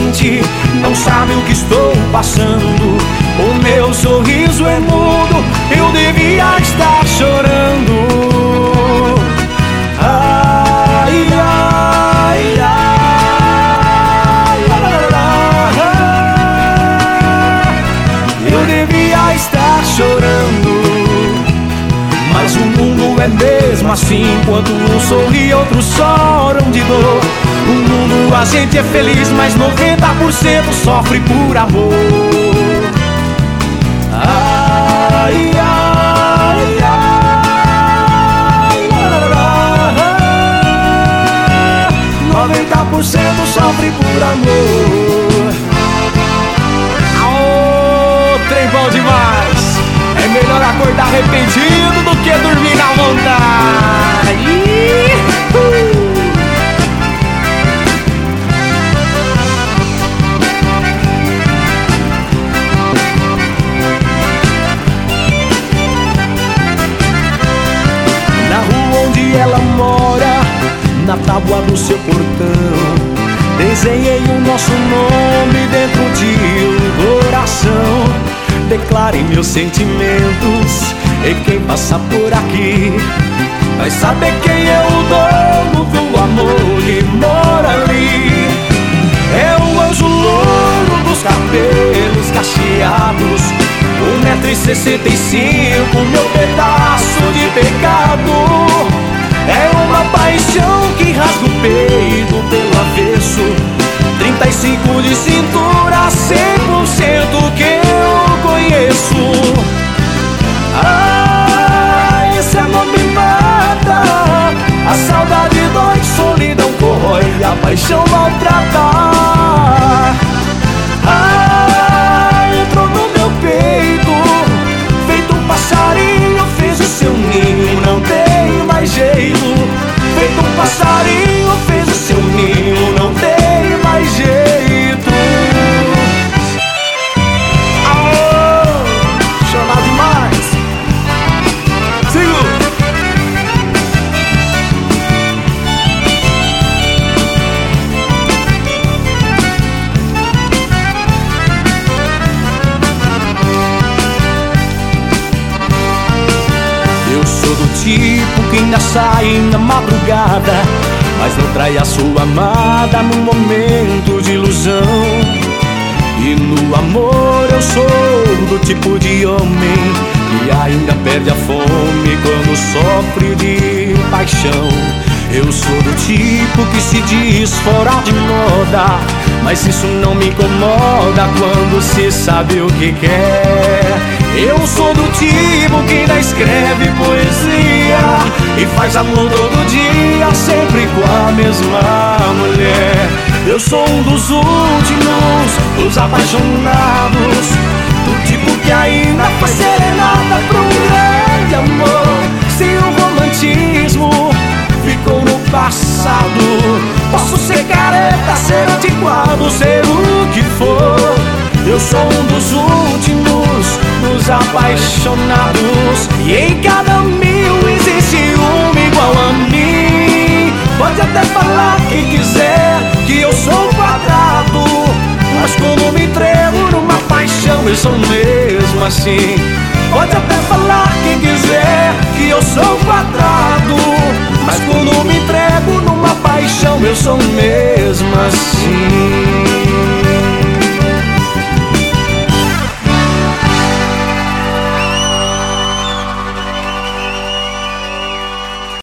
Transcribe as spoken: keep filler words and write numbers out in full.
mente não sabe o que estou passando. O meu sorriso é mudo, eu devia estar chorando. Ai, ai, ai, eu devia estar chorando. Mas o mundo é mesmo assim, quando um sorri, outros choram de dor. No mundo a gente é feliz, mas noventa por cento sofre por amor. Ai, ai, ai, noventa por cento sofre por amor. Aô, trem bom demais. É melhor acordar arrependido do que dormir na vontade. Na rua onde ela mora, na tábua do seu portão, desenhei o nosso nome dentro de um coração. Declarem meus sentimentos, e quem passar por aqui vai saber quem é o dono do amor que mora ali. É o anjo louro dos cabelos cacheados, um metro e sessenta e cinco, meu pedaço de pecado. É uma paixão que rasga o peito pelo avesso, trinta e cinco de cintura, cem por cento que eu conheço. Ah, esse amor me mata, a saudade dói, solidão corrói, a paixão maltrata. Ah, entrou no meu peito, feito um passarinho, fez o seu ninho, não tem mais jeito. Feito um passarinho, fez o seu ninho, não tem mais jeito. Aô, chamar demais. Sigo. Eu sou do tipo que ainda sai na madrugada, mas não trai a sua amada no momento de ilusão. E no amor eu sou do tipo de homem que ainda perde a fome quando sofre de paixão. Eu sou do tipo que se diz fora de moda, mas isso não me incomoda quando se sabe o que quer. Eu sou do tipo que ainda escreve poesia e faz amor todo dia, sempre com a mesma mulher. Eu sou um dos últimos, dos apaixonados, do tipo que ainda faz serenata pra um grande amor. Se o romantismo ficou no passado, posso ser careta, ser antiquado, ser o que for. Eu sou um dos últimos, dos apaixonados, e em cada mil existe uma igual a mim. Pode até falar quem quiser que eu sou um quadrado, mas quando me entrego numa paixão eu sou mesmo assim. Pode até falar quem quiser que eu sou um quadrado, mas quando me entrego numa paixão eu sou mesmo assim.